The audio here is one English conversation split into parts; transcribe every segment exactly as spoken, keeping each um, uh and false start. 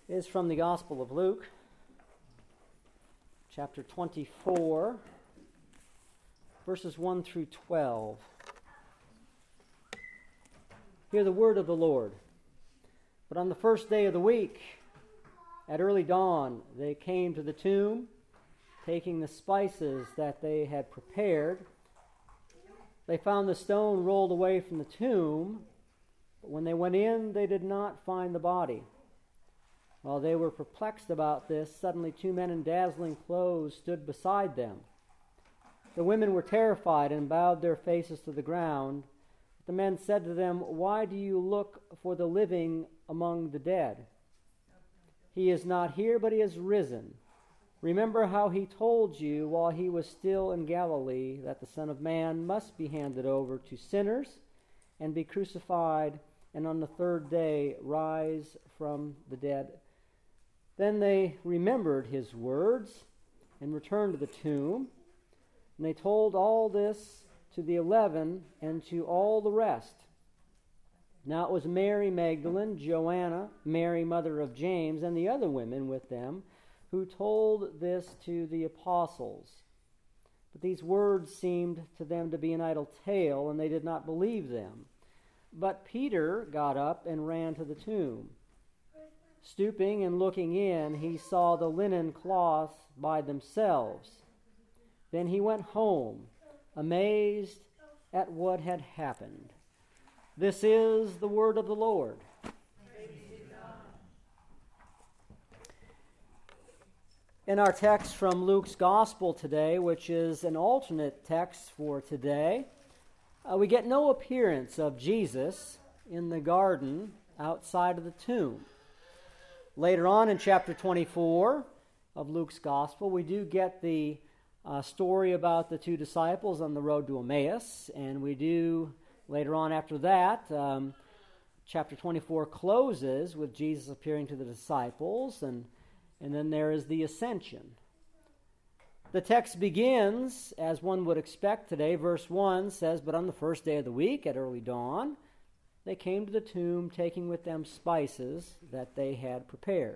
Is from the Gospel of Luke, chapter twenty-four, verses one through twelve. Hear the word of the Lord. But on the first day of the week, at early dawn, they came to the tomb, taking the spices that they had prepared. They found the stone rolled away from the tomb, but when they went in, they did not find the body. While they were perplexed about this, suddenly two men in dazzling clothes stood beside them. The women were terrified and bowed their faces to the ground. The men said to them, "Why do you look for the living among the dead? He is not here, but he has risen. Remember how he told you while he was still in Galilee that the Son of Man must be handed over to sinners and be crucified, and on the third day rise from the dead." Then they remembered his words and returned to the tomb. And they told all this to the eleven and to all the rest. Now it was Mary Magdalene, Joanna, Mary mother of James, and the other women with them who told this to the apostles. But these words seemed to them to be an idle tale, and they did not believe them. But Peter got up and ran to the tomb. Stooping and looking in, he saw the linen cloths by themselves. Then he went home, amazed at what had happened. This is the word of the Lord. In our text from Luke's Gospel today, which is an alternate text for today, uh, we get no appearance of Jesus in the garden outside of the tomb. Later on in chapter twenty-four of Luke's Gospel, we do get the uh, story about the two disciples on the road to Emmaus, and we do, later on after that, um, chapter twenty-four closes with Jesus appearing to the disciples, and, and then there is the ascension. The text begins, as one would expect today. Verse one says, "But on the first day of the week, at early dawn, they came to the tomb, taking with them spices that they had prepared."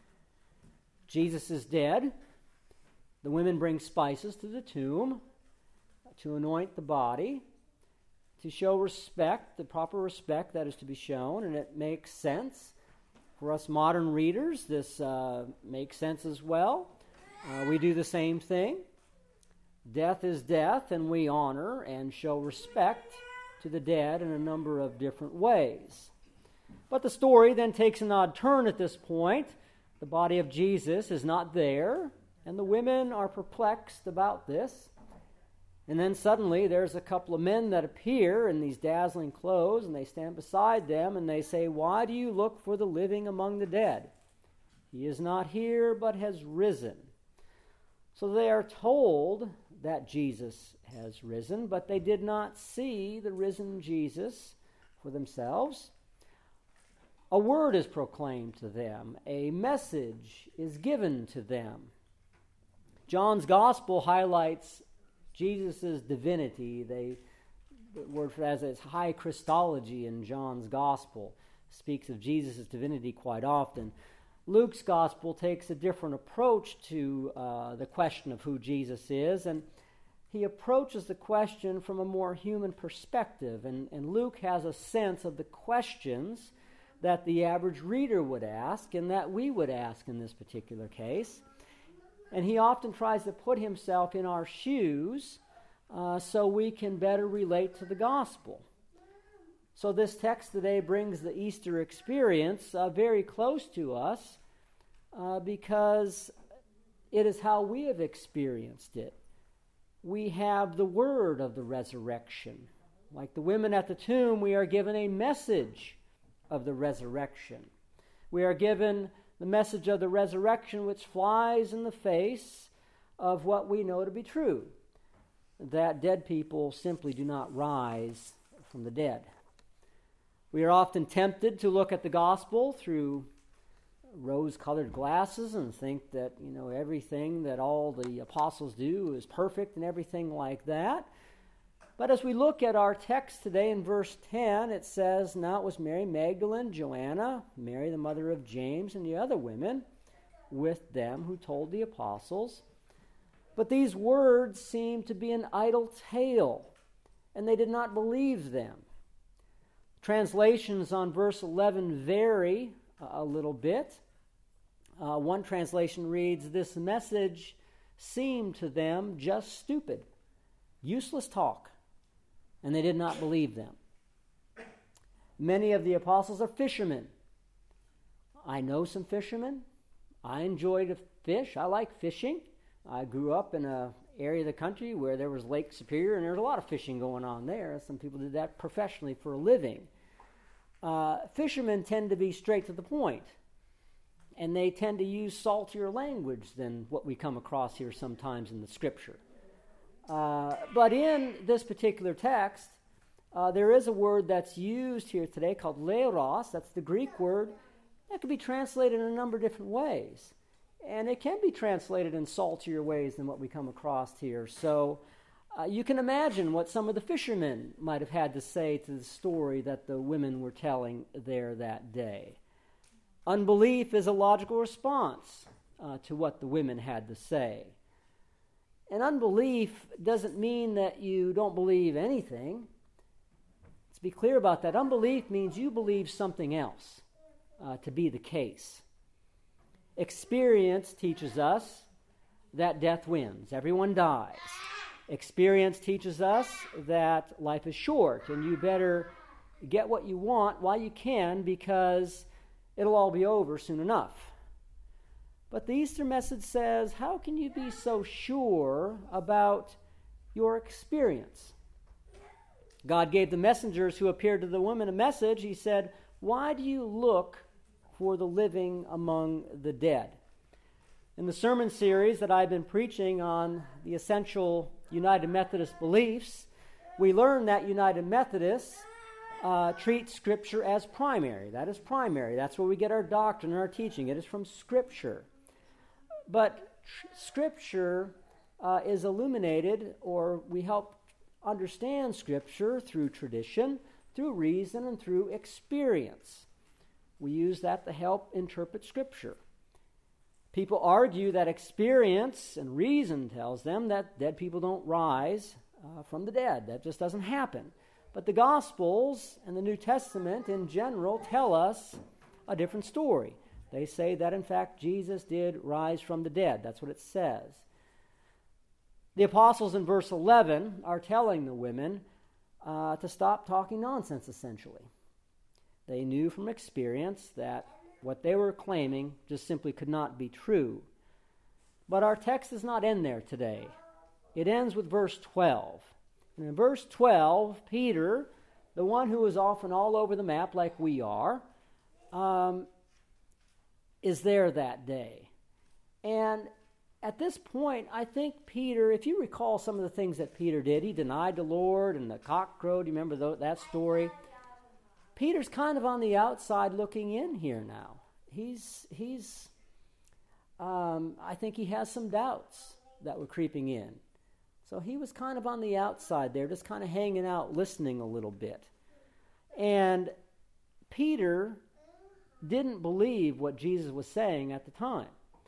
Jesus is dead. The women bring spices to the tomb to anoint the body, to show respect, the proper respect that is to be shown, and it makes sense. For us modern readers, this uh, makes sense as well. Uh, we do the same thing. Death is death, and we honor and show respect to the dead in a number of different ways. But the story then takes an odd turn at this point. The body of Jesus is not there, and the women are perplexed about this. And then suddenly there's a couple of men that appear in these dazzling clothes, and they stand beside them, and they say, "Why do you look for the living among the dead? He is not here, but has risen." So they are told that Jesus has risen, but they did not see the risen Jesus for themselves. A word is proclaimed to them. A message is given to them. John's Gospel highlights Jesus' divinity. They, the word for that is high Christology in John's Gospel. Speaks of Jesus' divinity quite often. Luke's Gospel takes a different approach to uh, the question of who Jesus is, and he approaches the question from a more human perspective, and, and Luke has a sense of the questions that the average reader would ask and that we would ask in this particular case. And he often tries to put himself in our shoes uh, so we can better relate to the gospel. So this text today brings the Easter experience uh, very close to us uh, because it is how we have experienced it. We have the word of the resurrection. Like the women at the tomb, we are given a message of the resurrection. We are given the message of the resurrection which flies in the face of what we know to be true, that dead people simply do not rise from the dead. We are often tempted to look at the gospel through rose-colored glasses and think that, you know, everything that all the apostles do is perfect and everything like that. But as we look at our text today in verse ten, it says, "Now it was Mary Magdalene, Joanna, Mary the mother of James, and the other women with them who told the apostles." But these words seem to be an idle tale, and they did not believe them. Translations on verse eleven vary a little bit. Uh, one translation reads, "This message seemed to them just stupid, useless talk, and they did not believe them." Many of the apostles are fishermen. I know some fishermen. I enjoy to fish. I like fishing. I grew up in an area of the country where there was Lake Superior, and there was a lot of fishing going on there. Some people did that professionally for a living. Uh, fishermen tend to be straight to the point, and they tend to use saltier language than what we come across here sometimes in the Scripture. Uh, but in this particular text, uh, there is a word that's used here today called leros. That's the Greek word. That can be translated in a number of different ways. And it can be translated in saltier ways than what we come across here. So uh, you can imagine what some of the fishermen might have had to say to the story that the women were telling there that day. Unbelief is a logical response uh, to what the women had to say. And unbelief doesn't mean that you don't believe anything. Let's be clear about that. Unbelief means you believe something else uh, to be the case. Experience teaches us that death wins. Everyone dies. Experience teaches us that life is short, and you better get what you want while you can, because it'll all be over soon enough. But the Easter message says, how can you be so sure about your experience? God gave the messengers who appeared to the women a message. He said, "Why do you look for the living among the dead?" In the sermon series that I've been preaching on the essential United Methodist beliefs, we learn that United Methodists uh, treat Scripture as primary. That is primary. That's where we get our doctrine and our teaching. It is from Scripture. But tr- Scripture uh, is illuminated, or we help understand Scripture through tradition, through reason, and through experience. We use that to help interpret Scripture. People argue that experience and reason tells them that dead people don't rise uh, from the dead. That just doesn't happen. But the Gospels and the New Testament in general tell us a different story. They say that, in fact, Jesus did rise from the dead. That's what it says. The apostles in verse eleven are telling the women uh, to stop talking nonsense, essentially. They knew from experience that what they were claiming just simply could not be true. But our text does not end there today. It ends with verse twelve. And in verse twelve, Peter, the one who is often all over the map like we are, um, is there that day. And at this point, I think Peter, if you recall some of the things that Peter did, he denied the Lord and the cock crowed. Do you remember th- that story? Peter's kind of on the outside looking in here now. He's, he's, um, I think he has some doubts that were creeping in. So he was kind of on the outside there, just kind of hanging out, listening a little bit. And Peter didn't believe what Jesus was saying at the time.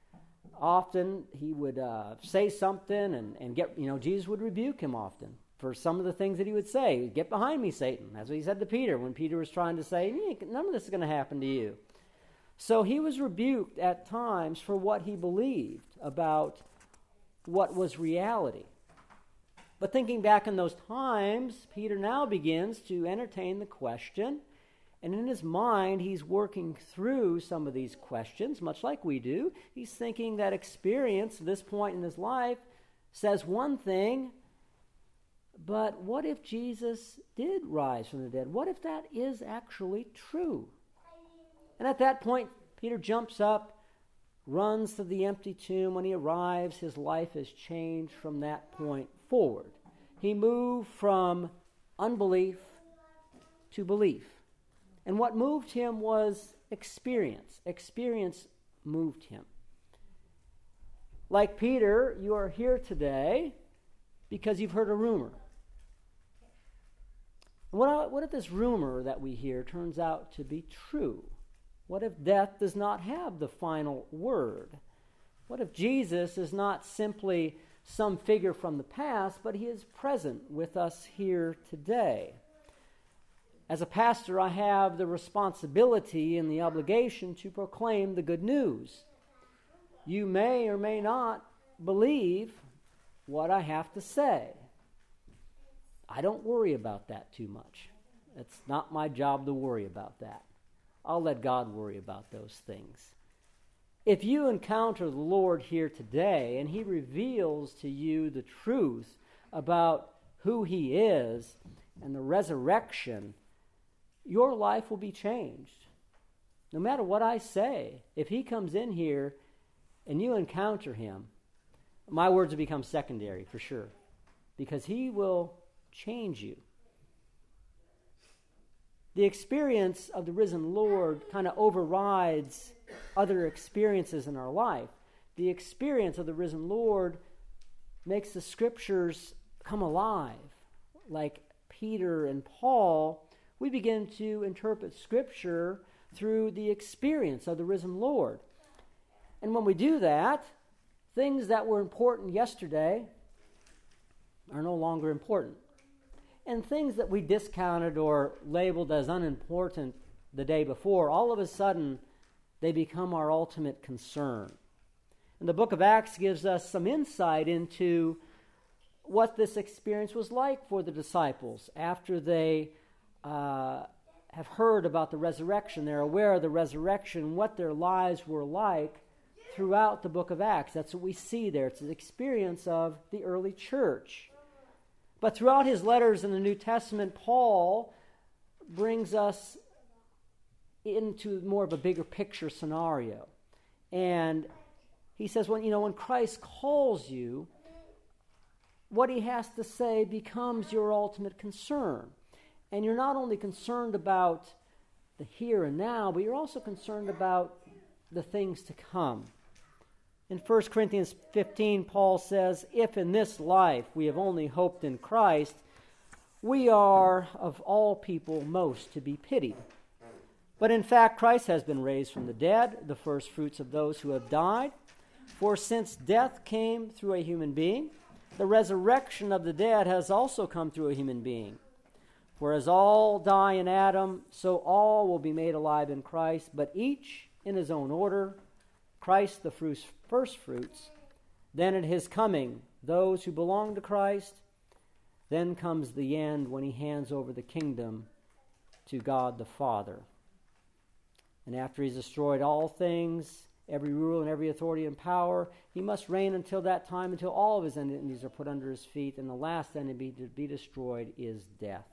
Often he would uh, say something and, and get, you know, Jesus would rebuke him often for some of the things that he would say. "Get behind me, Satan." That's what he said to Peter when Peter was trying to say, "None of this is going to happen to you." So he was rebuked at times for what he believed about what was reality. But thinking back in those times, Peter now begins to entertain the question, and in his mind he's working through some of these questions, much like we do. He's thinking that experience at this point in his life says one thing, but what if Jesus did rise from the dead? What if that is actually true? And at that point, Peter jumps up, runs to the empty tomb. When he arrives, his life is changed from that point forward. He moved from unbelief to belief. And what moved him was experience. Experience moved him. Like Peter, you are here today because you've heard a rumor. What, what if this rumor that we hear turns out to be true? What if death does not have the final word? What if Jesus is not simply some figure from the past, but he is present with us here today? As a pastor, I have the responsibility and the obligation to proclaim the good news. You may or may not believe what I have to say. I don't worry about that too much. It's not my job to worry about that. I'll let God worry about those things. If you encounter the Lord here today and he reveals to you the truth about who he is and the resurrection, your life will be changed. No matter what I say, if he comes in here and you encounter him, my words will become secondary for sure, because he will change you. The experience of the risen Lord kind of overrides other experiences in our life. The experience of the risen Lord makes the scriptures come alive. Like Peter and Paul, we begin to interpret scripture through the experience of the risen Lord. And when we do that, things that were important yesterday are no longer important. And things that we discounted or labeled as unimportant the day before, all of a sudden, they become our ultimate concern. And the book of Acts gives us some insight into what this experience was like for the disciples after they uh, have heard about the resurrection. They're aware of the resurrection, what their lives were like throughout the book of Acts. That's what we see there. It's an experience of the early church. But throughout his letters in the New Testament, Paul brings us into more of a bigger picture scenario. And he says, when you know, when Christ calls you, what he has to say becomes your ultimate concern. And you're not only concerned about the here and now, but you're also concerned about the things to come. In First Corinthians fifteen, Paul says, if in this life we have only hoped in Christ, we are of all people most to be pitied. But in fact, Christ has been raised from the dead, the first fruits of those who have died. For since death came through a human being, the resurrection of the dead has also come through a human being. For as all die in Adam, so all will be made alive in Christ, but each in his own order. Christ the first fruits, then at his coming, those who belong to Christ. Then comes the end when he hands over the kingdom to God the Father. And after he's destroyed all things, every rule and every authority and power, he must reign until that time, until all of his enemies are put under his feet, and the last enemy to be destroyed is death.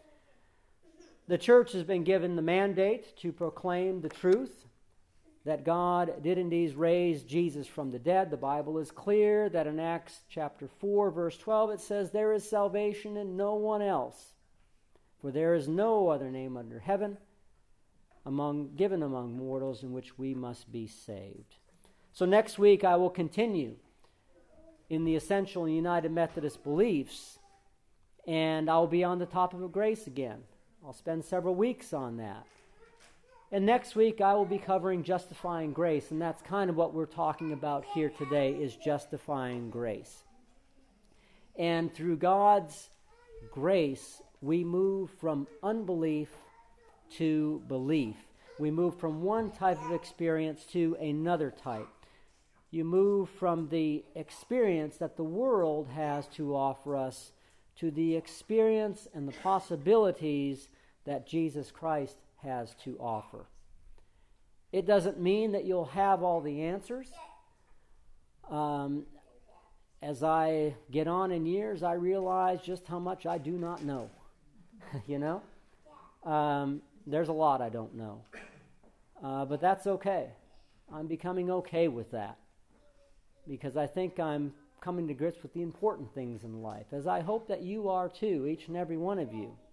The church has been given the mandate to proclaim the truth, that God did indeed raise Jesus from the dead. The Bible is clear that in Acts chapter four, verse twelve, it says, there is salvation in no one else, for there is no other name under heaven among given among mortals in which we must be saved. So next week I will continue in the essential United Methodist beliefs, and I'll be on the topic of grace again. I'll spend several weeks on that. And next week I will be covering justifying grace, and that's kind of what we're talking about here today, is justifying grace. And through God's grace, we move from unbelief to belief. We move from one type of experience to another type. You move from the experience that the world has to offer us to the experience and the possibilities that Jesus Christ has to offer. It doesn't mean that you'll have all the answers. Um, as I get on in years, I realize just how much I do not know. you know? Um, there's a lot I don't know. Uh, but that's okay. I'm becoming okay with that, because I think I'm coming to grips with the important things in life, as I hope that you are too, each and every one of you.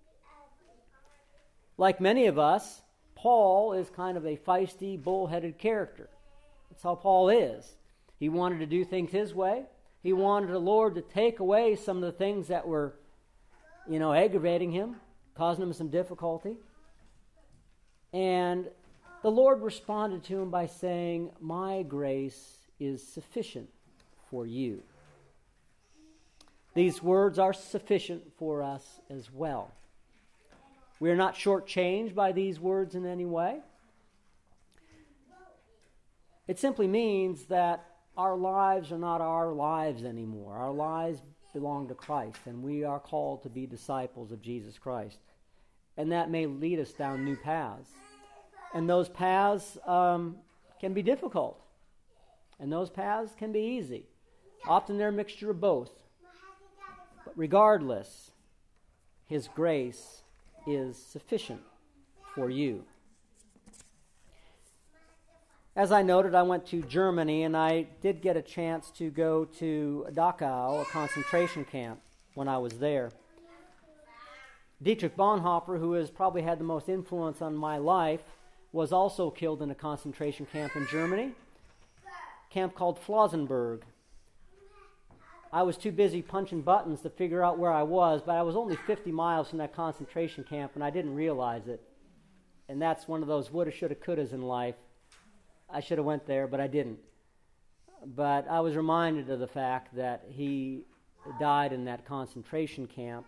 Like many of us, Paul is kind of a feisty, bull-headed character. That's how Paul is. He wanted to do things his way. He wanted the Lord to take away some of the things that were, you know, aggravating him, causing him some difficulty. And the Lord responded to him by saying, "My grace is sufficient for you." These words are sufficient for us as well. We are not shortchanged by these words in any way. It simply means that our lives are not our lives anymore. Our lives belong to Christ, and we are called to be disciples of Jesus Christ. And that may lead us down new paths. And those paths um, can be difficult. And those paths can be easy. Often they're a mixture of both. But regardless, His grace is sufficient for you. As I noted, I went to Germany, and I did get a chance to go to Dachau, a concentration camp, when I was there. Dietrich Bonhoeffer, who has probably had the most influence on my life, was also killed in a concentration camp in Germany, a camp called Flossenburg. I was too busy punching buttons to figure out where I was, but I was only fifty miles from that concentration camp, and I didn't realize it. And that's one of those woulda, shoulda, couldas in life. I should have went there, but I didn't. But I was reminded of the fact that he died in that concentration camp.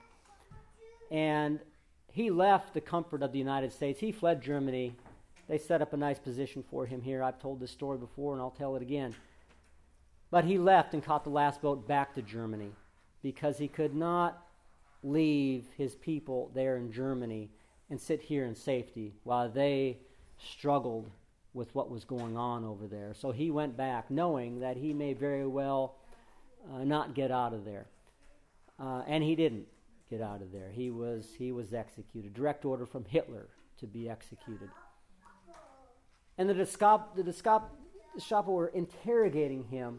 And he left the comfort of the United States. He fled Germany. They set up a nice position for him here. I've told this story before, and I'll tell it again. But he left and caught the last boat back to Germany because he could not leave his people there in Germany and sit here in safety while they struggled with what was going on over there. So he went back knowing that he may very well uh, not get out of there. Uh, and he didn't get out of there. He was he was executed. Direct order from Hitler to be executed. And the Gestapo, the Gestapo were interrogating him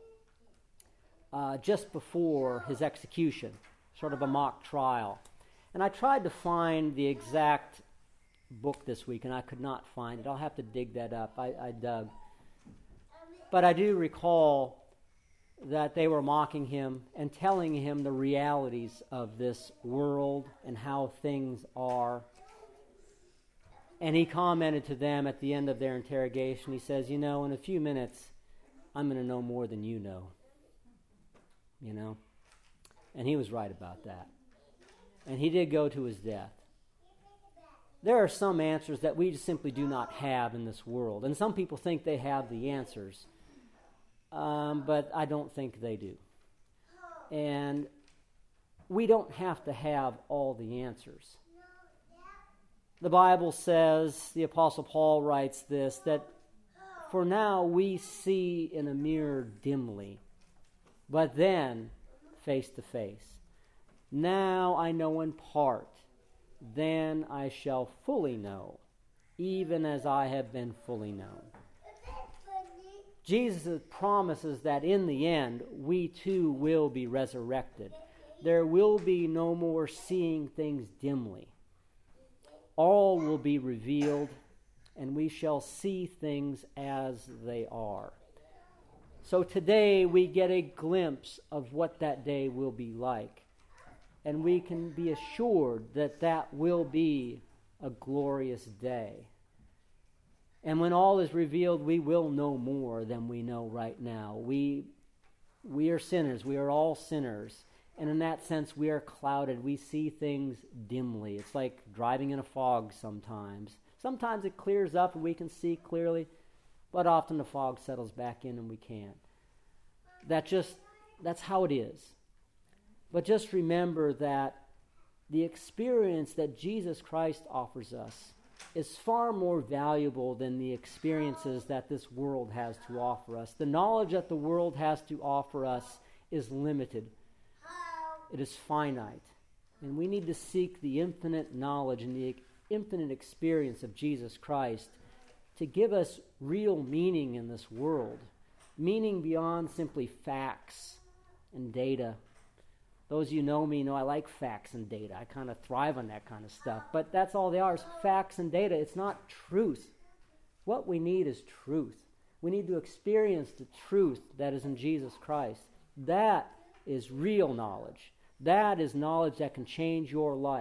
uh, just before his execution, sort of a mock trial. And I tried to find the exact book this week, and I could not find it. I'll have to dig that up. I, I dug. But I do recall that they were mocking him and telling him the realities of this world and how things are. And he commented to them at the end of their interrogation, he says, you know, in a few minutes, I'm going to know more than you know. You know? And he was right about that. And he did go to his death. There are some answers that we just simply do not have in this world. And some people think they have the answers. Um, but I don't think they do. And we don't have to have all the answers. The Bible says, the Apostle Paul writes this, that for now we see in a mirror dimly, but then face to face. Now I know in part, then I shall fully know, even as I have been fully known. Jesus promises that in the end, we too will be resurrected. There will be no more seeing things dimly. All will be revealed, and we shall see things as they are. So today we get a glimpse of what that day will be like. And we can be assured that that will be a glorious day. And when all is revealed, we will know more than we know right now. We, we are sinners. We are all sinners. And in that sense, we are clouded. We see things dimly. It's like driving in a fog sometimes. Sometimes it clears up and we can see clearly, but often the fog settles back in and we can't. That just, that's how it is. But just remember that the experience that Jesus Christ offers us is far more valuable than the experiences that this world has to offer us. The knowledge that the world has to offer us is limited. It is finite. And we need to seek the infinite knowledge and the infinite experience of Jesus Christ to give us real meaning in this world. Meaning beyond simply facts and data. Those of you who know me know I like facts and data. I kind of thrive on that kind of stuff. But that's all they are, is facts and data. It's not truth. What we need is truth. We need to experience the truth that is in Jesus Christ. That is real knowledge. That is knowledge that can change your life.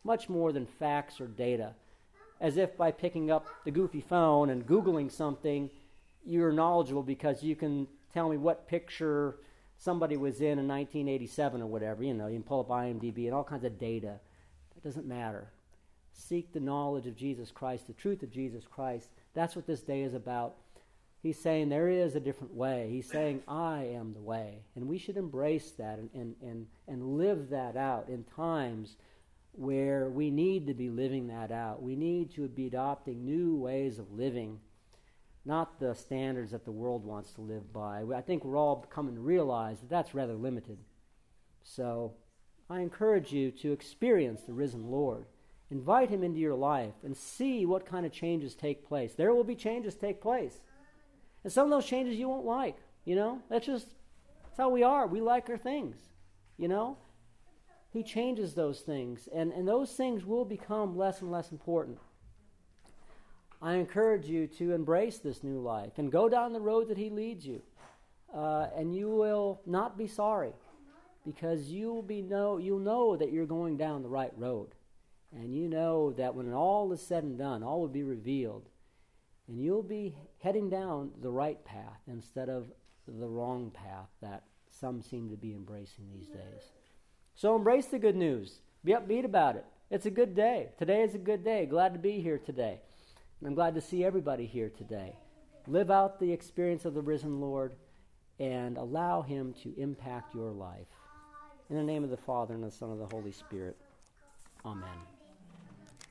much more than facts or data. As if by picking up the goofy phone and Googling something, you're knowledgeable because you can tell me what picture somebody was in in nineteen eighty-seven or whatever. You know, you can pull up I M D B and all kinds of data. It doesn't matter. Seek the knowledge of Jesus Christ, the truth of Jesus Christ. That's what this day is about. He's saying there is a different way. He's saying, I am the way. And we should embrace that and, and, and, and live that out in times where we need to be living that out. We need to be adopting new ways of living, not the standards that the world wants to live by. I think we're all coming to realize that that's rather limited. So I encourage you to experience the risen Lord. Invite him into your life and see what kind of changes take place. There will be changes take place. And some of those changes you won't like, you know. That's just, that's how we are. We like our things, you know. He changes those things, and, and those things will become less and less important. I encourage you to embrace this new life and go down the road that he leads you. Uh, and you will not be sorry, because you'll be know you'll know that you're going down the right road. And you know that when all is said and done, all will be revealed. And you'll be heading down the right path instead of the wrong path that some seem to be embracing these days. So embrace the good news. Be upbeat about it. It's a good day. Today is a good day. Glad to be here today. And I'm glad to see everybody here today. Live out the experience of the risen Lord and allow him to impact your life. In the name of the Father, and the Son, and the Holy Spirit. Amen.